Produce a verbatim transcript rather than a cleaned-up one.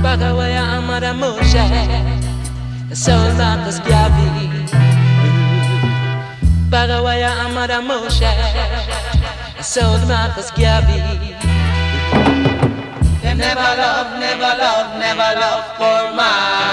Bagawaya Amada Moshe, Soul Marcus Garvey. Bagawaya Amada Moshe, Soul Marcus Garvey. Them never love, never love, never love for man.